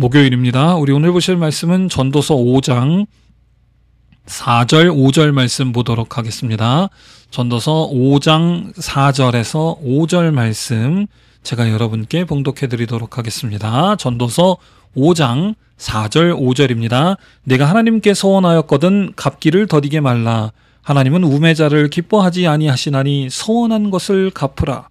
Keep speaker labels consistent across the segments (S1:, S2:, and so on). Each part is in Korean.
S1: 목요일입니다. 우리 오늘 보실 말씀은 전도서 5장 4절 5절 말씀 보도록 하겠습니다. 전도서 5장 4절에서 5절 말씀 제가 여러분께 봉독해 드리도록 하겠습니다. 전도서 5장 4절 5절입니다. 내가 하나님께 서원하였거든 갚기를 더디게 말라. 하나님은 우매자를 기뻐하지 아니하시나니 서원한 것을 갚으라.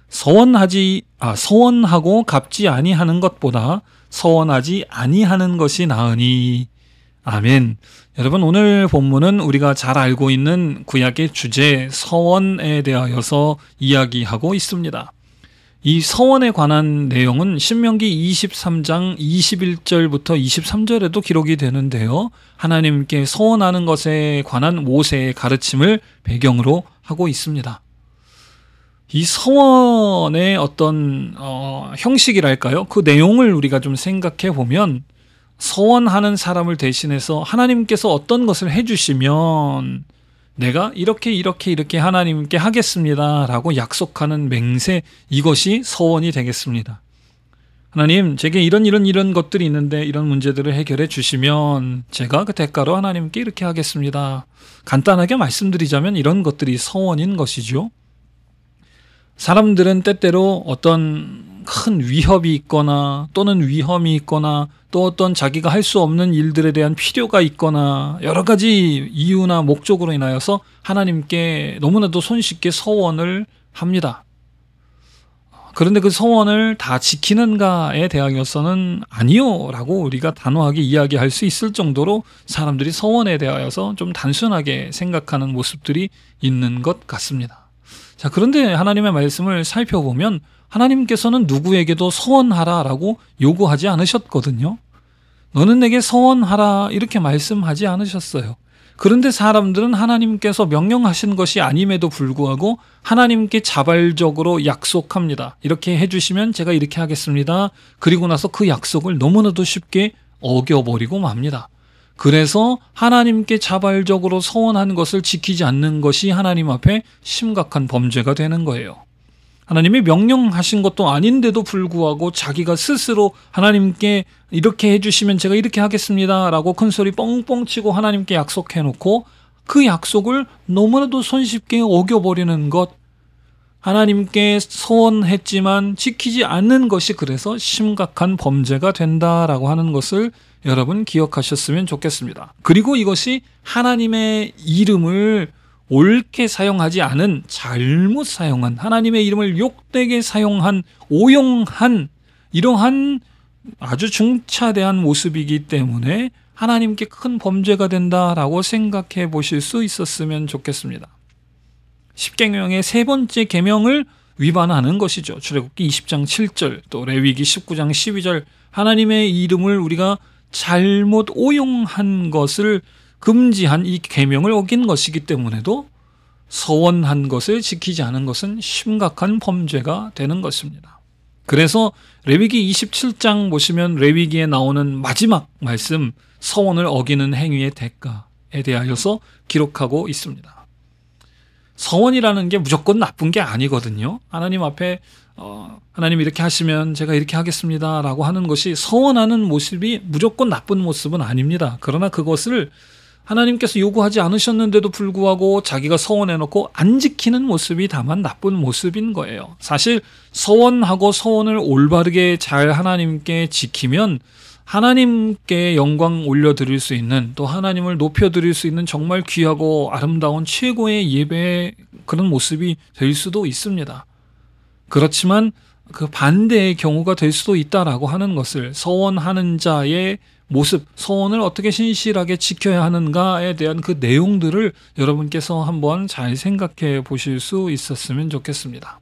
S1: 서원하고 갚지 아니하는 것보다 서원하지 아니하는 것이 나으니. 아멘. 여러분, 오늘 본문은 우리가 잘 알고 있는 구약의 주제 서원에 대하여서 이야기하고 있습니다. 이 서원에 관한 내용은 신명기 23장 21절부터 23절에도 기록이 되는데요. 하나님께 서원하는 것에 관한 모세의 가르침을 배경으로 하고 있습니다. 이 서원의 어떤 형식이랄까요? 그 내용을 우리가 좀 생각해 보면 서원하는 사람을 대신해서 하나님께서 어떤 것을 해주시면 내가 이렇게 하나님께 하겠습니다 라고 약속하는 맹세, 이것이 서원이 되겠습니다. 하나님, 제게 이런 것들이 있는데 이런 문제들을 해결해 주시면 제가 그 대가로 하나님께 이렇게 하겠습니다. 간단하게 말씀드리자면 이런 것들이 서원인 것이죠. 사람들은 때때로 어떤 큰 위협이 있거나 또는 위험이 있거나 또 어떤 자기가 할 수 없는 일들에 대한 필요가 있거나 여러 가지 이유나 목적으로 인하여서 하나님께 너무나도 손쉽게 서원을 합니다. 그런데 그 서원을 다 지키는가에 대하여서는 아니요 라고 우리가 단호하게 이야기할 수 있을 정도로 사람들이 서원에 대하여서 좀 단순하게 생각하는 모습들이 있는 것 같습니다. 자, 그런데 하나님의 말씀을 살펴보면 하나님께서는 누구에게도 서원하라라고 요구하지 않으셨거든요. 너는 내게 서원하라 이렇게 말씀하지 않으셨어요. 그런데 사람들은 하나님께서 명령하신 것이 아님에도 불구하고 하나님께 자발적으로 약속합니다. 이렇게 해주시면 제가 이렇게 하겠습니다. 그리고 나서 그 약속을 너무나도 쉽게 어겨버리고 맙니다. 그래서 하나님께 자발적으로 서원한 것을 지키지 않는 것이 하나님 앞에 심각한 범죄가 되는 거예요. 하나님이 명령하신 것도 아닌데도 불구하고 자기가 스스로 하나님께 이렇게 해주시면 제가 이렇게 하겠습니다 라고 큰소리 뻥뻥 치고 하나님께 약속해놓고 그 약속을 너무나도 손쉽게 어겨버리는 것, 하나님께 서원했지만 지키지 않는 것이 그래서 심각한 범죄가 된다라고 하는 것을 여러분 기억하셨으면 좋겠습니다. 그리고 이것이 하나님의 이름을 옳게 사용하지 않은, 잘못 사용한, 하나님의 이름을 욕되게 사용한, 오용한 이러한 아주 중차대한 모습이기 때문에 하나님께 큰 범죄가 된다라고 생각해 보실 수 있었으면 좋겠습니다. 십계명의 세 번째 계명을 위반하는 것이죠. 출애굽기 20장 7절, 또 레위기 19장 12절, 하나님의 이름을 우리가 잘못 오용한 것을 금지한 이 계명을 어긴 것이기 때문에도 서원한 것을 지키지 않은 것은 심각한 범죄가 되는 것입니다. 그래서 레위기 27장 보시면 레위기에 나오는 마지막 말씀, 서원을 어기는 행위의 대가에 대하여서 기록하고 있습니다. 서원이라는 게 무조건 나쁜 게 아니거든요. 하나님 앞에 하나님 이렇게 하시면 제가 이렇게 하겠습니다 라고 하는 것이 서원하는 모습이 무조건 나쁜 모습은 아닙니다. 그러나 그것을 하나님께서 요구하지 않으셨는데도 불구하고 자기가 서원해놓고 안 지키는 모습이 다만 나쁜 모습인 거예요. 사실 서원하고 서원을 올바르게 잘 하나님께 지키면 하나님께 영광 올려드릴 수 있는, 또 하나님을 높여드릴 수 있는 정말 귀하고 아름다운 최고의 예배의 그런 모습이 될 수도 있습니다. 그렇지만 그 반대의 경우가 될 수도 있다라고 하는 것을, 서원하는 자의 모습, 서원을 어떻게 신실하게 지켜야 하는가에 대한 그 내용들을 여러분께서 한번 잘 생각해 보실 수 있었으면 좋겠습니다.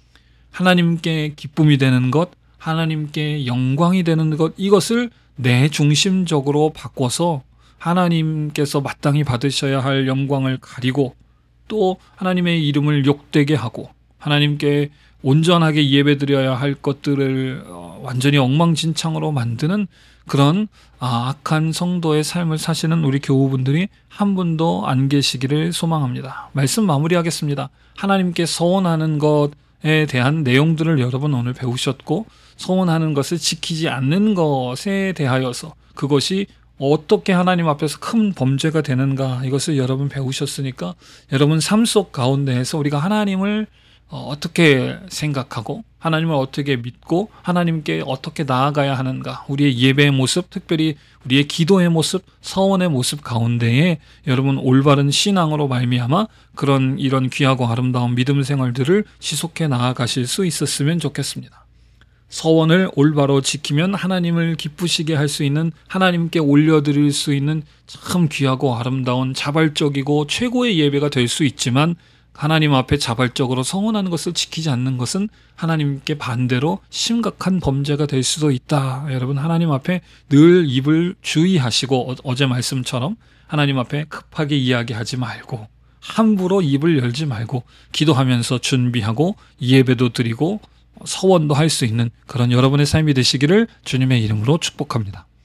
S1: 하나님께 기쁨이 되는 것, 하나님께 영광이 되는 것, 이것을 내 중심적으로 바꿔서 하나님께서 마땅히 받으셔야 할 영광을 가리고 또 하나님의 이름을 욕되게 하고 하나님께 온전하게 예배드려야 할 것들을 완전히 엉망진창으로 만드는 그런 악한 성도의 삶을 사시는 우리 교우분들이 한 분도 안 계시기를 소망합니다. 말씀 마무리하겠습니다. 하나님께 서원하는 것에 대한 내용들을 여러분 오늘 배우셨고, 서원하는 것을 지키지 않는 것에 대하여서 그것이 어떻게 하나님 앞에서 큰 범죄가 되는가, 이것을 여러분 배우셨으니까 여러분 삶 속 가운데에서 우리가 하나님을 어떻게 생각하고 하나님을 어떻게 믿고 하나님께 어떻게 나아가야 하는가, 우리의 예배의 모습, 특별히 우리의 기도의 모습, 서원의 모습 가운데에 여러분 올바른 신앙으로 말미암아 이런 귀하고 아름다운 믿음 생활들을 지속해 나아가실 수 있었으면 좋겠습니다. 서원을 올바로 지키면 하나님을 기쁘시게 할 수 있는, 하나님께 올려드릴 수 있는 참 귀하고 아름다운 자발적이고 최고의 예배가 될 수 있지만, 하나님 앞에 자발적으로 서원하는 것을 지키지 않는 것은 하나님께 반대로 심각한 범죄가 될 수도 있다. 여러분, 하나님 앞에 늘 입을 주의하시고, 어제 말씀처럼 하나님 앞에 급하게 이야기하지 말고 함부로 입을 열지 말고 기도하면서 준비하고 예배도 드리고 서원도 할 수 있는 그런 여러분의 삶이 되시기를 주님의 이름으로 축복합니다.